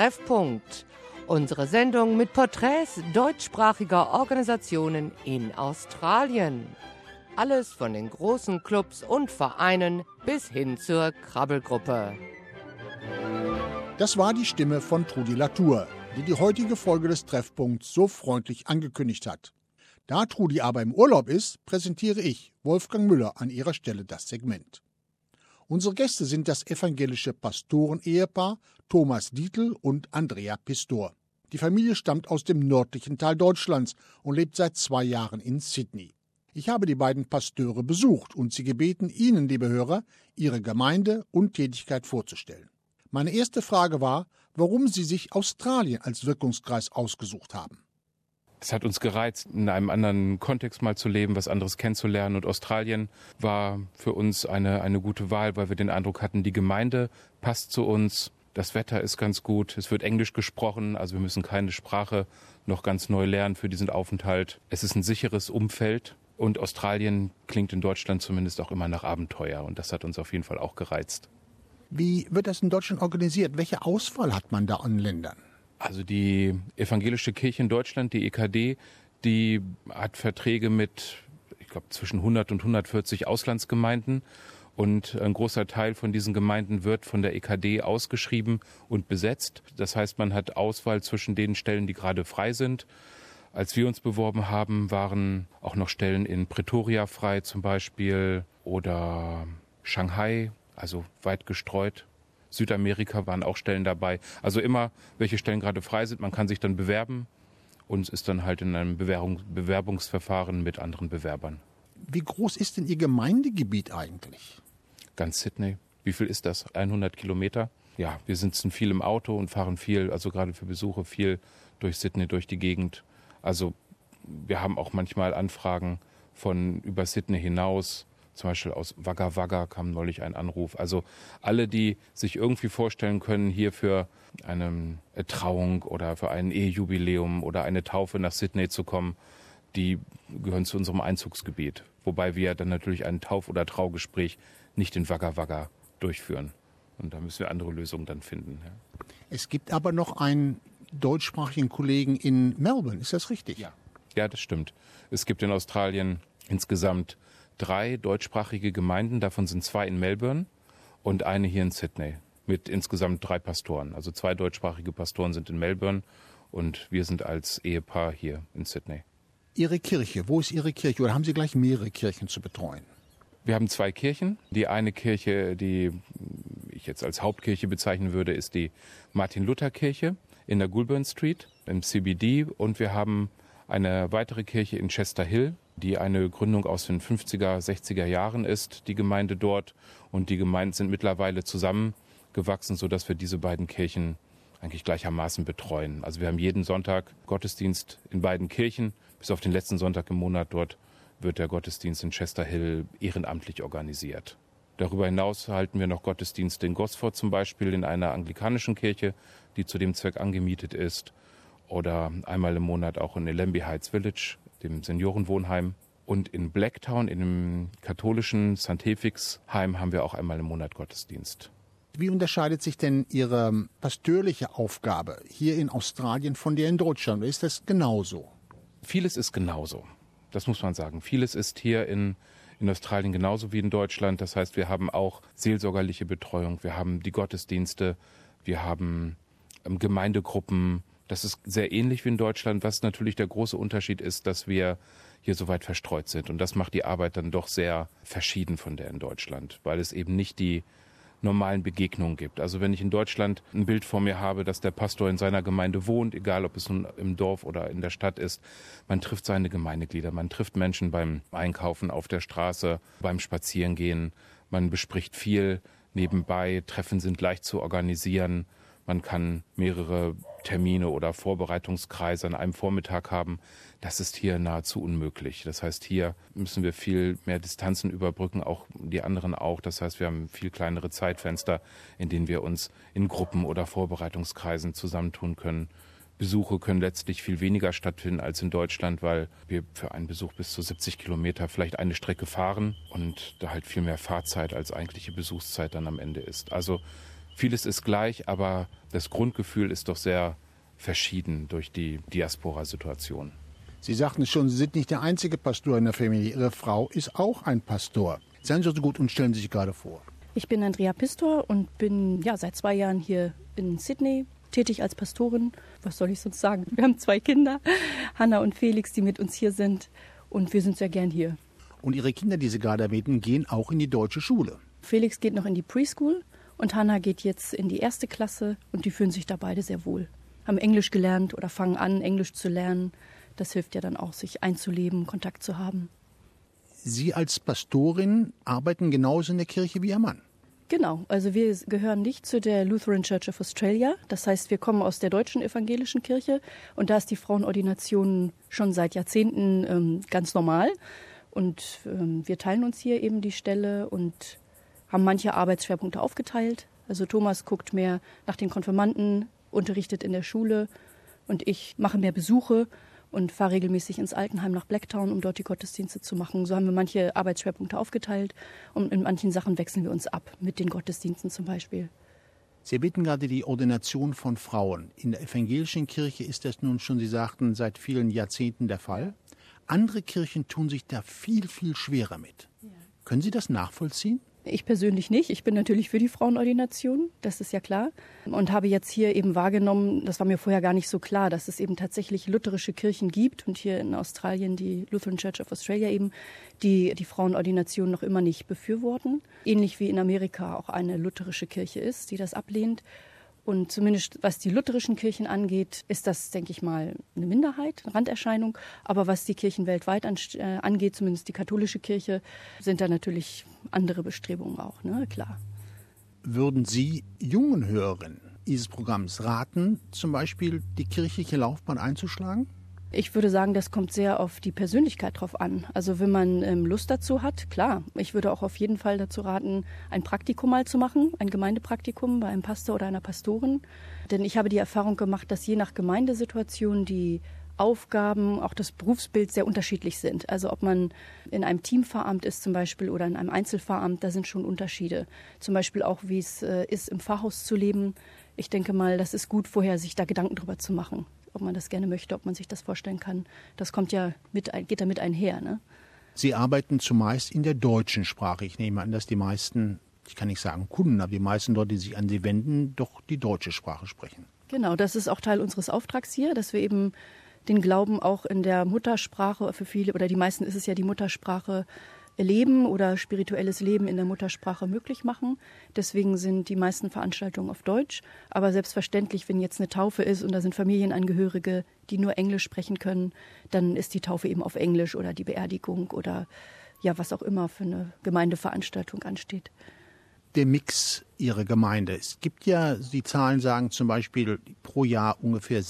Treffpunkt. Unsere Sendung mit Porträts deutschsprachiger Organisationen in Australien. Alles von den großen Clubs und Vereinen bis hin zur Krabbelgruppe. Das war die Stimme von Trudi Latour, die heutige Folge des Treffpunkts so freundlich angekündigt hat. Da Trudi aber im Urlaub ist, präsentiere ich, Wolfgang Müller, an ihrer Stelle das Segment. Unsere Gäste sind das evangelische Pastoren-Ehepaar Thomas Dietl und Andrea Pistor. Die Familie stammt aus dem nördlichen Teil Deutschlands und lebt seit 2 Jahren in Sydney. Ich habe die beiden Pasteure besucht und sie gebeten, Ihnen, liebe Hörer, Ihre Gemeinde und Tätigkeit vorzustellen. Meine erste Frage war, warum Sie sich Australien als Wirkungskreis ausgesucht haben. Es hat uns gereizt, in einem anderen Kontext mal zu leben, was anderes kennenzulernen. Und Australien war für uns eine gute Wahl, weil wir den Eindruck hatten, die Gemeinde passt zu uns. Das Wetter ist ganz gut. Es wird Englisch gesprochen, also wir müssen keine Sprache noch ganz neu lernen für diesen Aufenthalt. Es ist ein sicheres Umfeld. Und Australien klingt in Deutschland zumindest auch immer nach Abenteuer. Und das hat uns auf jeden Fall auch gereizt. Wie wird das in Deutschland organisiert? Welche Auswahl hat man da an Ländern? Also die evangelische Kirche in Deutschland, die EKD, die hat Verträge mit, ich glaube, zwischen 100 und 140 Auslandsgemeinden. Und ein großer Teil von diesen Gemeinden wird von der EKD ausgeschrieben und besetzt. Das heißt, man hat Auswahl zwischen den Stellen, die gerade frei sind. Als wir uns beworben haben, waren auch noch Stellen in Pretoria frei zum Beispiel oder Shanghai, also weit gestreut. Südamerika waren auch Stellen dabei. Also immer, welche Stellen gerade frei sind, man kann sich dann bewerben und ist dann halt in einem Bewerbungsverfahren mit anderen Bewerbern. Wie groß ist denn Ihr Gemeindegebiet eigentlich? Ganz Sydney. Wie viel ist das? 100 Kilometer? Ja, wir sitzen viel im Auto und fahren viel, also gerade für Besuche, viel durch Sydney, durch die Gegend. Also wir haben auch manchmal Anfragen von über Sydney hinaus. Zum Beispiel aus Wagga Wagga kam neulich ein Anruf. Also alle, die sich irgendwie vorstellen können, hier für eine Trauung oder für ein Ehejubiläum oder eine Taufe nach Sydney zu kommen, die gehören zu unserem Einzugsgebiet. Wobei wir dann natürlich ein Tauf- oder Traugespräch nicht in Wagga Wagga durchführen. Und da müssen wir andere Lösungen dann finden. Ja. Es gibt aber noch einen deutschsprachigen Kollegen in Melbourne, ist das richtig? Ja, das stimmt. Es gibt in Australien insgesamt 3 deutschsprachige Gemeinden, davon sind 2 in Melbourne und eine hier in Sydney mit insgesamt 3 Pastoren. Also 2 deutschsprachige Pastoren sind in Melbourne und wir sind als Ehepaar hier in Sydney. Ihre Kirche, wo ist Ihre Kirche oder haben Sie gleich mehrere Kirchen zu betreuen? Wir haben 2 Kirchen. Die eine Kirche, die ich jetzt als Hauptkirche bezeichnen würde, ist die Martin-Luther-Kirche in der Goulburn Street im CBD und wir haben eine weitere Kirche in Chester Hill, die eine Gründung aus den 50er, 60er Jahren ist, die Gemeinde dort. Und die Gemeinden sind mittlerweile zusammengewachsen, sodass wir diese beiden Kirchen eigentlich gleichermaßen betreuen. Also wir haben jeden Sonntag Gottesdienst in beiden Kirchen. Bis auf den letzten Sonntag im Monat dort wird der Gottesdienst in Chester Hill ehrenamtlich organisiert. Darüber hinaus halten wir noch Gottesdienste in Gosford zum Beispiel in einer anglikanischen Kirche, die zu dem Zweck angemietet ist. Oder einmal im Monat auch in Allambie Heights Village, dem Seniorenwohnheim. Und in Blacktown, in dem katholischen St. Hefix Heim, haben wir auch einmal im Monat Gottesdienst. Wie unterscheidet sich denn Ihre pastorliche Aufgabe hier in Australien von der in Deutschland? Ist das genauso? Vieles ist genauso, das muss man sagen. Vieles ist hier in Australien genauso wie in Deutschland. Das heißt, wir haben auch seelsorgerliche Betreuung, wir haben die Gottesdienste, wir haben Gemeindegruppen. Das ist sehr ähnlich wie in Deutschland, was natürlich der große Unterschied ist, dass wir hier so weit verstreut sind. Und das macht die Arbeit dann doch sehr verschieden von der in Deutschland, weil es eben nicht die normalen Begegnungen gibt. Also wenn ich in Deutschland ein Bild vor mir habe, dass der Pastor in seiner Gemeinde wohnt, egal ob es nun im Dorf oder in der Stadt ist, man trifft seine Gemeindeglieder, man trifft Menschen beim Einkaufen auf der Straße, beim Spazierengehen, man bespricht viel nebenbei, Treffen sind leicht zu organisieren, man kann mehrere Termine oder Vorbereitungskreise an einem Vormittag haben. Das ist hier nahezu unmöglich. Das heißt, hier müssen wir viel mehr Distanzen überbrücken, auch die anderen auch. Das heißt, wir haben viel kleinere Zeitfenster, in denen wir uns in Gruppen oder Vorbereitungskreisen zusammentun können. Besuche können letztlich viel weniger stattfinden als in Deutschland, weil wir für einen Besuch bis zu 70 Kilometer vielleicht eine Strecke fahren und da halt viel mehr Fahrzeit als eigentliche Besuchszeit dann am Ende ist. Also Vieles ist gleich, aber das Grundgefühl ist doch sehr verschieden durch die Diaspora-Situation. Sie sagten es schon, Sie sind nicht der einzige Pastor in der Familie. Ihre Frau ist auch ein Pastor. Seien Sie so gut und stellen Sie sich gerade vor. Ich bin Andrea Pistor und bin seit 2 Jahren hier in Sydney tätig als Pastorin. Was soll ich sonst sagen? Wir haben 2 Kinder, Hannah und Felix, die mit uns hier sind. Und wir sind sehr gern hier. Und Ihre Kinder, die Sie gerade erwähnten, gehen auch in die deutsche Schule. Felix geht noch in die Preschool und Hannah geht jetzt in die 1. Klasse. Und die fühlen sich da beide sehr wohl. Haben Englisch gelernt oder fangen an, Englisch zu lernen. Das hilft ja dann auch, sich einzuleben, Kontakt zu haben. Sie als Pastorin arbeiten genauso in der Kirche wie Ihr Mann. Genau, also wir gehören nicht zu der Lutheran Church of Australia. Das heißt, wir kommen aus der deutschen evangelischen Kirche und da ist die Frauenordination schon seit Jahrzehnten ganz normal. Und wir teilen uns hier eben die Stelle und haben manche Arbeitsschwerpunkte aufgeteilt. Also Thomas guckt mehr nach den Konfirmanden, unterrichtet in der Schule und ich mache mehr Besuche und fahre regelmäßig ins Altenheim nach Blacktown, um dort die Gottesdienste zu machen. So haben wir manche Arbeitsschwerpunkte aufgeteilt und in manchen Sachen wechseln wir uns ab, mit den Gottesdiensten zum Beispiel. Sie erwähnten gerade die Ordination von Frauen. In der evangelischen Kirche ist das nun schon, Sie sagten, seit vielen Jahrzehnten der Fall. Andere Kirchen tun sich da viel, viel schwerer mit. Ja. Können Sie das nachvollziehen? Ich persönlich nicht. Ich bin natürlich für die Frauenordination, das ist ja klar. Und habe jetzt hier eben wahrgenommen, das war mir vorher gar nicht so klar, dass es eben tatsächlich lutherische Kirchen gibt und hier in Australien die Lutheran Church of Australia eben, die Frauenordination noch immer nicht befürworten. Ähnlich wie in Amerika auch eine lutherische Kirche ist, die das ablehnt. Und zumindest was die lutherischen Kirchen angeht, ist das, denke ich mal, eine Minderheit, eine Randerscheinung. Aber was die Kirchen weltweit angeht, zumindest die katholische Kirche, sind da natürlich andere Bestrebungen auch, ne? Klar. Würden Sie jungen Hörerinnen dieses Programms raten, zum Beispiel die kirchliche Laufbahn einzuschlagen? Ich würde sagen, das kommt sehr auf die Persönlichkeit drauf an. Also wenn man Lust dazu hat, klar. Ich würde auch auf jeden Fall dazu raten, ein Praktikum mal zu machen, ein Gemeindepraktikum bei einem Pastor oder einer Pastorin. Denn ich habe die Erfahrung gemacht, dass je nach Gemeindesituation die Aufgaben, auch das Berufsbild sehr unterschiedlich sind. Also ob man in einem Teampfarramt ist zum Beispiel oder in einem Einzelpfarramt, da sind schon Unterschiede. Zum Beispiel auch, wie es ist, im Pfarrhaus zu leben. Ich denke mal, das ist gut, vorher sich da Gedanken drüber zu machen. Ob man das gerne möchte, ob man sich das vorstellen kann. Das geht damit einher, ne? Sie arbeiten zumeist in der deutschen Sprache. Ich nehme an, dass die meisten, ich kann nicht sagen Kunden, aber die meisten dort, die sich an Sie wenden, doch die deutsche Sprache sprechen. Genau, das ist auch Teil unseres Auftrags hier, dass wir eben den Glauben auch in der Muttersprache, für viele oder die meisten ist es ja die Muttersprache, Leben oder spirituelles Leben in der Muttersprache möglich machen. Deswegen sind die meisten Veranstaltungen auf Deutsch. Aber selbstverständlich, wenn jetzt eine Taufe ist und da sind Familienangehörige, die nur Englisch sprechen können, dann ist die Taufe eben auf Englisch oder die Beerdigung oder ja, was auch immer für eine Gemeindeveranstaltung ansteht. Der Mix Ihrer Gemeinde. Es gibt ja, die Zahlen sagen zum Beispiel pro Jahr ungefähr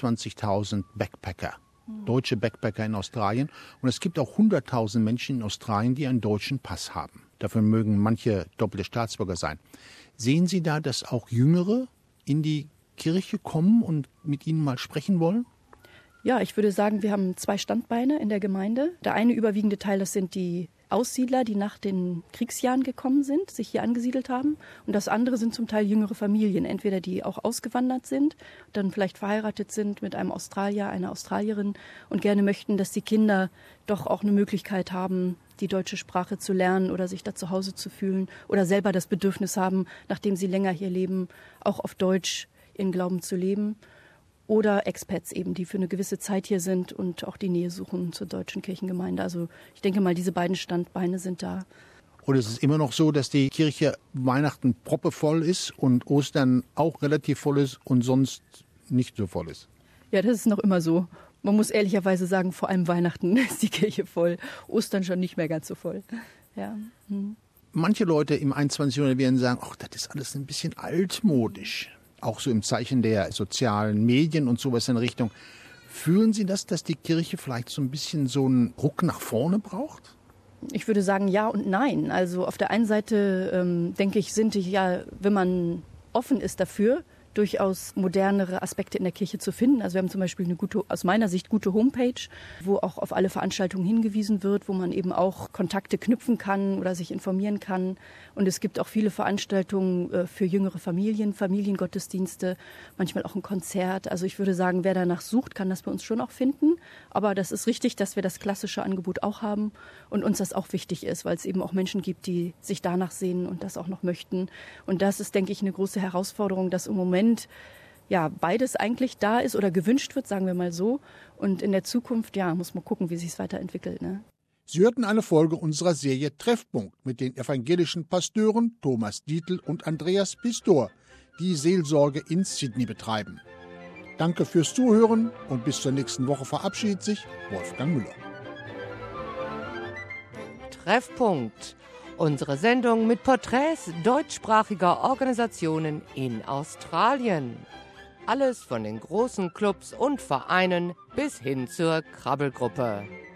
26.000 Backpacker. Deutsche Backpacker in Australien. Und es gibt auch 100.000 Menschen in Australien, die einen deutschen Pass haben. Dafür mögen manche doppelte Staatsbürger sein. Sehen Sie da, dass auch Jüngere in die Kirche kommen und mit Ihnen mal sprechen wollen? Ja, ich würde sagen, wir haben 2 Standbeine in der Gemeinde. Der eine überwiegende Teil, das sind die Aussiedler, die nach den Kriegsjahren gekommen sind, sich hier angesiedelt haben. Und das andere sind zum Teil jüngere Familien, entweder die auch ausgewandert sind, dann vielleicht verheiratet sind mit einem Australier, einer Australierin und gerne möchten, dass die Kinder doch auch eine Möglichkeit haben, die deutsche Sprache zu lernen oder sich da zu Hause zu fühlen oder selber das Bedürfnis haben, nachdem sie länger hier leben, auch auf Deutsch ihren Glauben zu leben. Oder Expats eben, die für eine gewisse Zeit hier sind und auch die Nähe suchen zur deutschen Kirchengemeinde. Also ich denke mal, diese beiden Standbeine sind da. Und es ist immer noch so, dass die Kirche Weihnachten proppevoll ist und Ostern auch relativ voll ist und sonst nicht so voll ist? Ja, das ist noch immer so. Man muss ehrlicherweise sagen, vor allem Weihnachten ist die Kirche voll. Ostern schon nicht mehr ganz so voll. Ja. Manche Leute im 21. Jahrhundert werden sagen, ach, das ist alles ein bisschen altmodisch. Auch so im Zeichen der sozialen Medien und sowas in Richtung. Fühlen Sie das, dass die Kirche vielleicht so ein bisschen so einen Ruck nach vorne braucht? Ich würde sagen ja und nein. Also auf der einen Seite denke ich, sind die ja, wenn man offen ist dafür, durchaus modernere Aspekte in der Kirche zu finden. Also wir haben zum Beispiel eine gute, aus meiner Sicht gute Homepage, wo auch auf alle Veranstaltungen hingewiesen wird, wo man eben auch Kontakte knüpfen kann oder sich informieren kann. Und es gibt auch viele Veranstaltungen für jüngere Familien, Familiengottesdienste, manchmal auch ein Konzert. Also ich würde sagen, wer danach sucht, kann das bei uns schon auch finden. Aber das ist richtig, dass wir das klassische Angebot auch haben und uns das auch wichtig ist, weil es eben auch Menschen gibt, die sich danach sehen und das auch noch möchten. Und das ist, denke ich, eine große Herausforderung, dass im Moment beides eigentlich da ist oder gewünscht wird, sagen wir mal so. Und in der Zukunft, muss man gucken, wie sich es weiterentwickelt. Ne? Sie hörten eine Folge unserer Serie Treffpunkt mit den evangelischen Pasteuren Thomas Dietl und Andreas Pistor, die Seelsorge in Sydney betreiben. Danke fürs Zuhören und bis zur nächsten Woche verabschiedet sich Wolfgang Müller. Treffpunkt. Unsere Sendung mit Porträts deutschsprachiger Organisationen in Australien. Alles von den großen Clubs und Vereinen bis hin zur Krabbelgruppe.